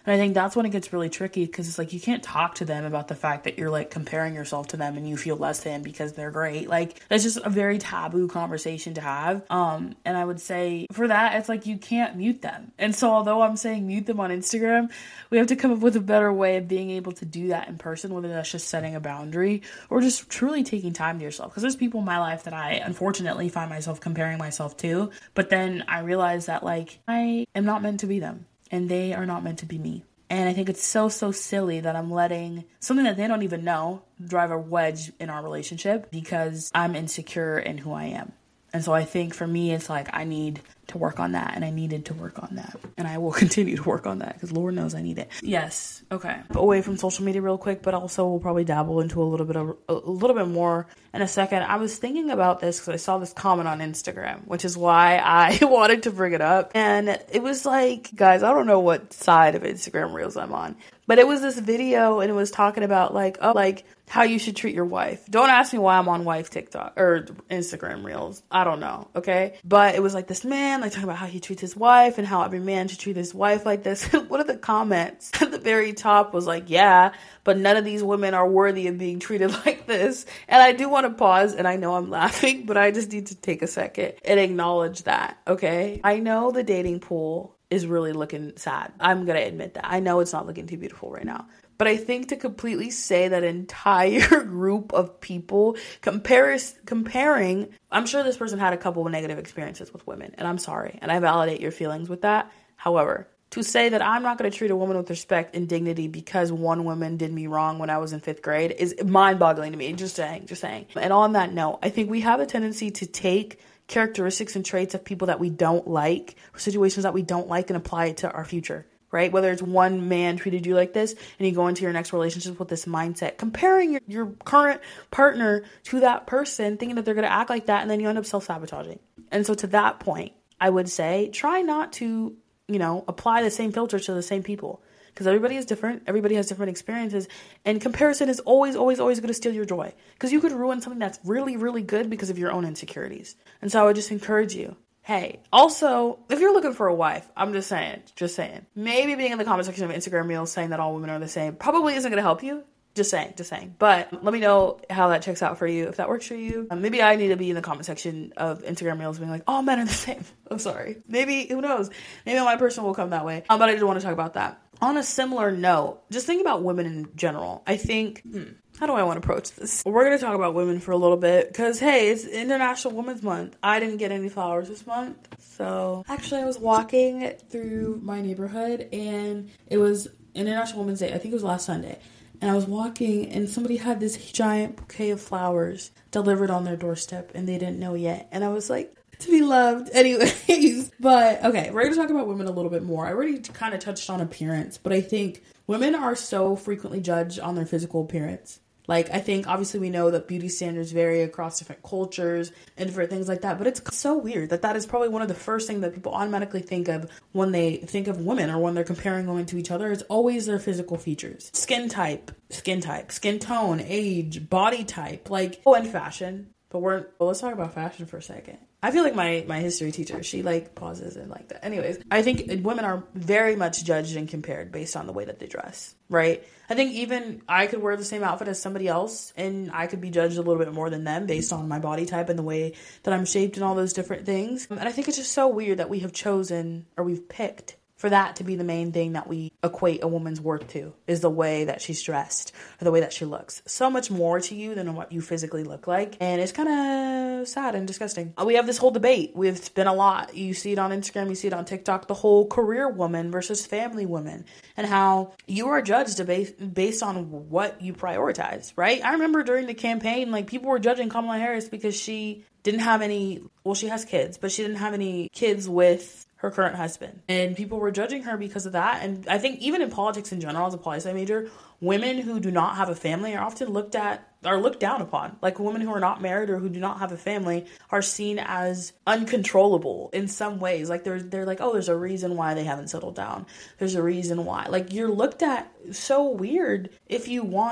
And I think that's when it gets really tricky, because it's like you can't talk to them about the fact that you're like comparing yourself to them and you feel less than because they're great. Like that's just a very taboo conversation to have. Um, and I would say for that, it's like you can't mute them. And so although I'm saying mute them on Instagram, we have to come up with a better way of being able to do that in person, whether that's just setting a boundary or just truly taking time to yourself. Because there's people in my life that I unfortunately find myself comparing myself to, but then I realize that like I am not meant to be them and they are not meant to be me. And I think it's so, so silly that I'm letting something that they don't even know drive a wedge in our relationship because I'm insecure in who I am. And so I think for me, it's like I need to work on that, and I needed to work on that. And I will continue to work on that because Lord knows I need it. Yes. Okay. Away from social media real quick, but also we'll probably dabble into a little bit of a little bit more in a second. I was thinking about this because I saw this comment on Instagram, which is why I wanted to bring it up. And it was like, guys, I don't know what side of Instagram Reels I'm on, but it was this video and it was talking about like, oh, like how you should treat your wife. Don't ask me why I'm on wife TikTok or Instagram Reels. I don't know. Okay. But it was like this man, like talking about how he treats his wife and how every man should treat his wife like this. One of the comments at the very top was like, yeah, but none of these women are worthy of being treated like this. And I do want to pause, and I know I'm laughing, but I just need to take a second and acknowledge that. Okay. I know the dating pool is really looking sad. I'm going to admit that. I know it's not looking too beautiful right now. But I think to completely say that entire group of people compares, comparing, I'm sure this person had a couple of negative experiences with women, and I'm sorry, and I validate your feelings with that. However, to say that I'm not going to treat a woman with respect and dignity because one woman did me wrong when I was in fifth grade is mind-boggling to me. Just saying, just saying. And on that note, I think we have a tendency to take characteristics and traits of people that we don't like, or situations that we don't like, and apply it to our future. Right? Whether it's one man treated you like this and you go into your next relationship with this mindset, comparing your, your current partner to that person, thinking that they're going to act like that, and then you end up self-sabotaging. And so to that point, I would say try not to, you know, apply the same filters to the same people, because everybody is different. Everybody has different experiences, and comparison is always, always, always going to steal your joy, because you could ruin something that's really, really good because of your own insecurities. And so I would just encourage you, hey, also, if you're looking for a wife, I'm just saying, just saying, maybe being in the comment section of Instagram Reels saying that all women are the same probably isn't going to help you. Just saying, just saying. But let me know how that checks out for you, if that works for you. Um, maybe I need to be in the comment section of Instagram Reels being like, all men are the same. I'm sorry. Maybe, who knows? Maybe my person will come that way. Um, but I did want to talk about that. On a similar note, just think about women in general. I think, hmm, how do I want to approach this? We're going to talk about women for a little bit because, hey, it's International Women's Month. I didn't get any flowers this month. So actually, I was walking through my neighborhood and it was International Women's Day. I think it was last Sunday. And I was walking and somebody had this giant bouquet of flowers delivered on their doorstep and they didn't know yet. And I was like, to be loved. Anyways, but okay, we're going to talk about women a little bit more. I already kind of touched on appearance, but I think women are so frequently judged on their physical appearance. Like, I think obviously we know that beauty standards vary across different cultures and different things like that, but it's so weird that that is probably one of the first things that people automatically think of when they think of women or when they're comparing women to each other. It's always their physical features. Skin type, skin type, skin tone, age, body type, like, oh, and fashion. But we're, well, let's talk about fashion for a second. I feel like my, my history teacher, she like pauses and like that. Anyways, I think women are very much judged and compared based on the way that they dress, right? I think even I could wear the same outfit as somebody else and I could be judged a little bit more than them based on my body type and the way that I'm shaped and all those different things. And I think it's just so weird that we have chosen, or we've picked, for that to be the main thing that we equate a woman's worth to, is the way that she's dressed or the way that she looks. So much more to you than what you physically look like. And it's kind of sad and disgusting. We have this whole debate. It's been a lot. You see it on Instagram, you see it on TikTok, the whole career woman versus family woman, and how you are judged based on what you prioritize, right? I remember during the campaign, like, people were judging Kamala Harris because she didn't have any, well, she has kids, but she didn't have any kids with her current husband. And people were judging her because of that. And I think even in politics in general, as a poli-sci major, women who do not have a family are often looked at, are looked down upon. Like, women who are not married or who do not have a family are seen as uncontrollable in some ways. Like, they're, they're like, oh, there's a reason why they haven't settled down. There's a reason why. Like, you're looked at so weird if you want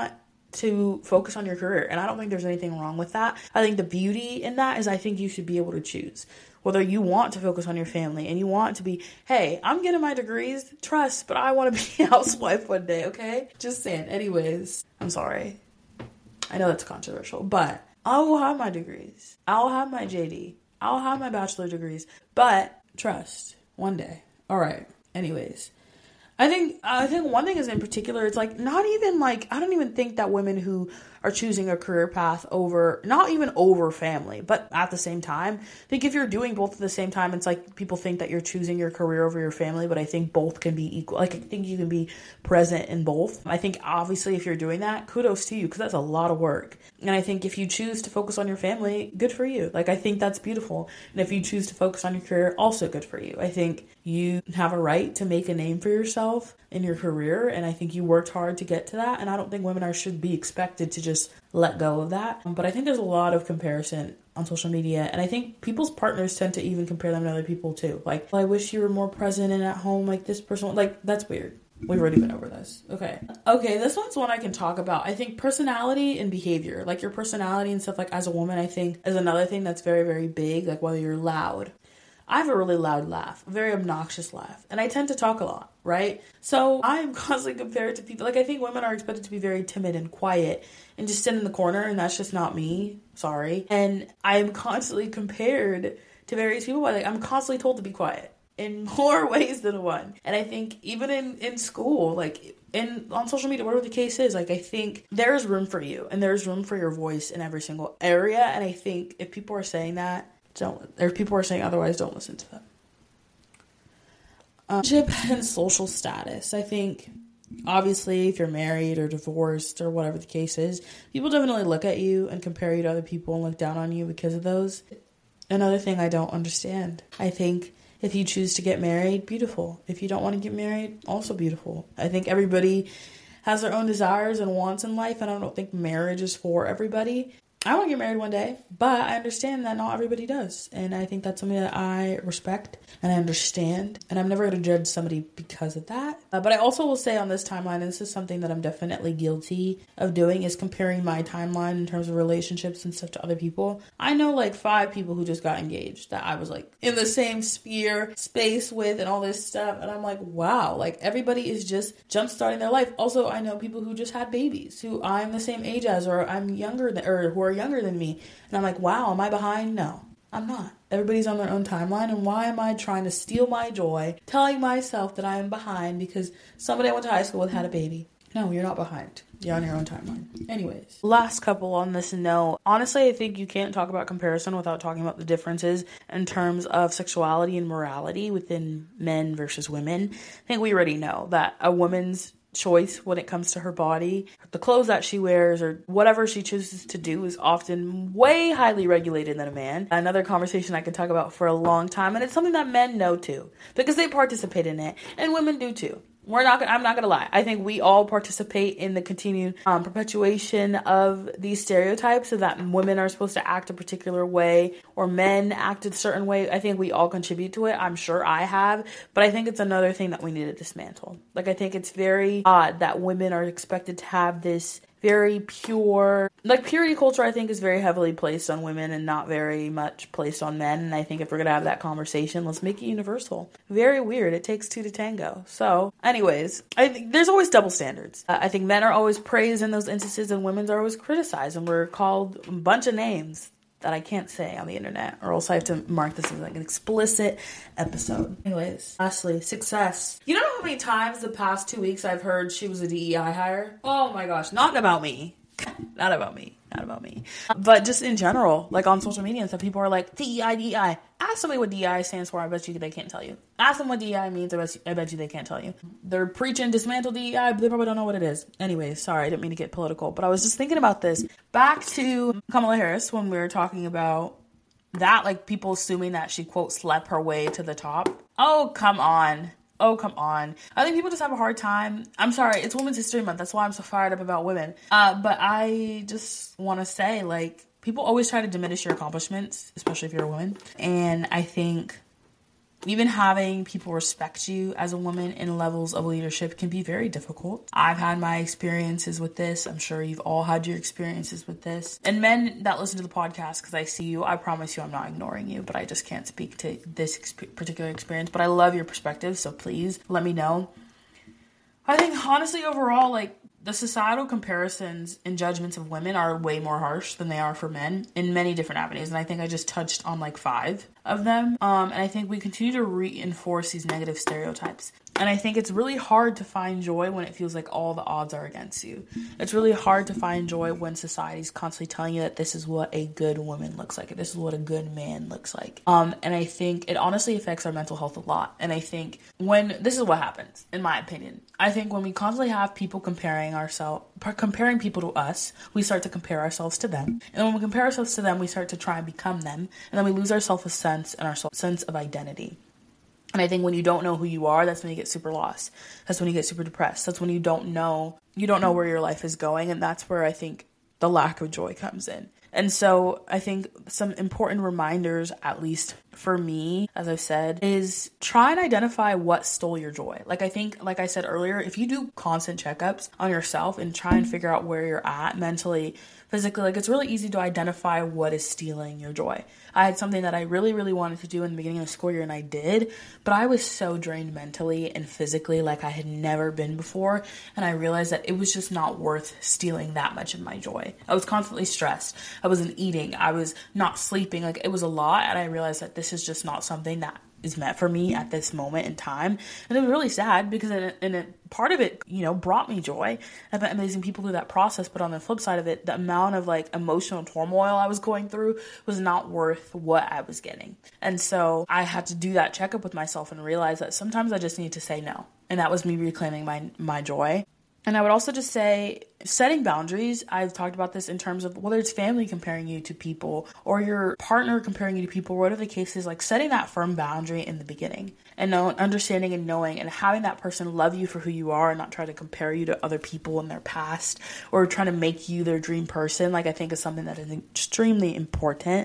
to focus on your career. And I don't think there's anything wrong with that. I think the beauty in that is I think you should be able to choose whether you want to focus on your family and you want to be, hey, I'm getting my degrees, trust, but I want to be a housewife one day, okay? Just saying. Anyways, I'm sorry. I know that's controversial, but I will have my degrees. I'll have my J D. I'll have my bachelor degrees, but trust, one day. All right. Anyways, I think I think one thing is in particular, it's like not even like, I don't even think that women who are choosing a career path over, not even over family, but at the same time, I think if you're doing both at the same time, it's like people think that you're choosing your career over your family, but I think both can be equal. Like I think you can be present in both. I think obviously if you're doing that, kudos to you because that's a lot of work. And I think if you choose to focus on your family, good for you. Like I think that's beautiful. And if you choose to focus on your career, also good for you. I think you have a right to make a name for yourself in your career. And I think you worked hard to get to that. And I don't think women are should be expected to just let go of that. But I think there's a lot of comparison on social media. And I think people's partners tend to even compare them to other people too. Like, well, I wish you were more present and at home like this person. Like, that's weird. We've already been over this. Okay. Okay, this one's one I can talk about. I think personality and behavior, like your personality and stuff, like as a woman, I think is another thing that's very, very big. Like whether you're loud. I have a really loud laugh, a very obnoxious laugh, and I tend to talk a lot, right? So I'm constantly compared to people. Like I think women are expected to be very timid and quiet and just sit in the corner, and that's just not me. Sorry. And I'm constantly compared to various people. Like I'm constantly told to be quiet in more ways than one. And I think even in, in school, like in on social media, whatever the case is, like I think there's room for you and there's room for your voice in every single area. And I think if people are saying that, don't, if people are saying otherwise, don't listen to them. Um, and social status. I think obviously if you're married or divorced or whatever the case is, people definitely look at you and compare you to other people and look down on you because of those. Another thing I don't understand. I think if you choose to get married, beautiful. If you don't want to get married, also beautiful. I think everybody has their own desires and wants in life, and I don't think marriage is for everybody. I want to get married one day, but I understand that not everybody does. And I think that's something that I respect and I understand. And I'm never going to judge somebody because of that. Uh, but I also will say on this timeline, and this is something that I'm definitely guilty of doing, is comparing my timeline in terms of relationships and stuff to other people. I know like five people who just got engaged that I was like in the same sphere, space with and all this stuff. And I'm like, wow, like everybody is just jumpstarting their life. Also, I know people who just had babies who I'm the same age as, or I'm younger than, or who are younger than me. And I'm like, wow, am I behind? No, I'm not. Everybody's on their own timeline. And why am I trying to steal my joy, telling myself that I am behind because somebody I went to high school with had a baby? No, you're not behind. You're on your own timeline. Anyways, last couple on this note. Honestly, I think you can't talk about comparison without talking about the differences in terms of sexuality and morality within men versus women. I think we already know that a woman's choice when it comes to her body, the clothes that she wears, or whatever she chooses to do is often way highly regulated than a man. Another conversation I could talk about for a long time, and it's something that men know too because they participate in it, and women do too. We're not. I'm not gonna lie. I think we all participate in the continued um, perpetuation of these stereotypes, so that women are supposed to act a particular way or men act a certain way. I think we all contribute to it. I'm sure I have, but I think it's another thing that we need to dismantle. Like I think it's very odd that women are expected to have this very pure, like purity culture, I think is very heavily placed on women and not very much placed on men. And I think if we're going to have that conversation, let's make it universal. Very weird. It takes two to tango. So anyways, I think there's always double standards. Uh, I think men are always praised in those instances and women are always criticized, and we're called a bunch of names that I can't say on the internet, or else I have to mark this as like an explicit episode. Anyways, lastly, success. You don't know how many times the past two weeks I've heard she was a D E I hire? Oh my gosh, not about me. Not about me. Not about me. But just in general, like on social media and stuff, people are like, D E I, D E I. Ask somebody what D E I stands for, I bet you they can't tell you. Ask them what D E I means, I bet you, I bet you they can't tell you. They're preaching dismantle D E I, but they probably don't know what it is. Anyways, sorry, I didn't mean to get political, but I was just thinking about this. Back to Kamala Harris when we were talking about that, like people assuming that she, quote, slept her way to the top. Oh, come on. Oh, come on. I think people just have a hard time. I'm sorry, it's Women's History Month. That's why I'm so fired up about women. Uh, but I just want to say, like, people always try to diminish your accomplishments, especially if you're a woman. And I think Even having people respect you as a woman in levels of leadership can be very difficult. I've had my experiences with this. I'm sure you've all had your experiences with this. And men that listen to the podcast, because I see you, I promise you I'm not ignoring you, but I just can't speak to this exp- particular experience. But I love your perspective, so please let me know. I think honestly overall, like, the societal comparisons and judgments of women are way more harsh than they are for men in many different avenues. And I think I just touched on like five of them. Um, and I think we continue to reinforce these negative stereotypes. And I think it's really hard to find joy when it feels like all the odds are against you. It's really hard to find joy when society's constantly telling you that this is what a good woman looks like. This is what a good man looks like. Um, and I think it honestly affects our mental health a lot. And I think when, this is what happens, in my opinion. I think when we constantly have people comparing ourselves, comparing people to us, we start to compare ourselves to them. And when we compare ourselves to them, we start to try and become them. And then we lose our self-sense and our sense of identity. And I think when you don't know who you are, that's when you get super lost. That's when you get super depressed. That's when you don't know, you don't know where your life is going. And that's where I think the lack of joy comes in. And so I think some important reminders, at least for me, as I've said, is try and identify what stole your joy. Like I think, like I said earlier, if you do constant checkups on yourself and try and figure out where you're at mentally, physically, like it's really easy to identify what is stealing your joy. I had something that I really, really wanted to do in the beginning of the school year, and I did, but I was so drained mentally and physically like I had never been before, and I realized that it was just not worth stealing that much of my joy. I was constantly stressed. I wasn't eating. I was not sleeping. Like it was a lot, and I realized that this is just not something that is meant for me at this moment in time. And it was really sad because in, in a, part of it, you know, brought me joy. I met amazing people through that process. But on the flip side of it, the amount of like emotional turmoil I was going through was not worth what I was getting. And so I had to do that checkup with myself and realize that sometimes I just need to say no. And that was me reclaiming my, my joy. And I would also just say setting boundaries. I've talked about this in terms of whether it's family comparing you to people or your partner comparing you to people, whatever the case is, like setting that firm boundary in the beginning and know, understanding and knowing and having that person love you for who you are and not try to compare you to other people in their past or trying to make you their dream person, like I think is something that is extremely important.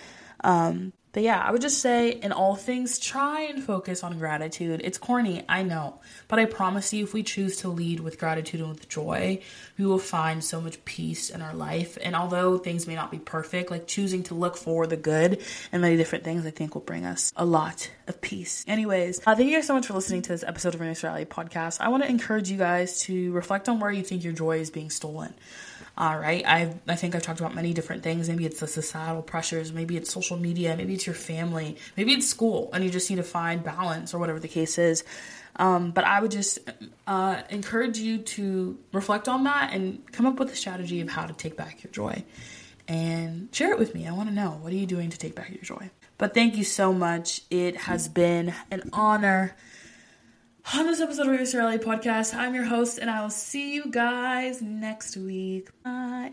Um, But yeah, I would just say in all things, try and focus on gratitude. It's corny, I know, but I promise you if we choose to lead with gratitude and with joy, we will find so much peace in our life. And although things may not be perfect, like choosing to look for the good and many different things, I think will bring us a lot of peace. Anyways, uh, thank you guys so much for listening to this episode of Remix Reality Podcast. I want to encourage you guys to reflect on where you think your joy is being stolen. All right. I I think I've talked about many different things. Maybe it's the societal pressures. Maybe it's social media. Maybe it's your family. Maybe it's school and you just need to find balance or whatever the case is. Um, but I would just uh, encourage you to reflect on that and come up with a strategy of how to take back your joy and share it with me. I want to know, what are you doing to take back your joy? But thank you so much. It has been an honor. On this episode of Remix Reality Podcast, I'm your host, and I will see you guys next week. Bye.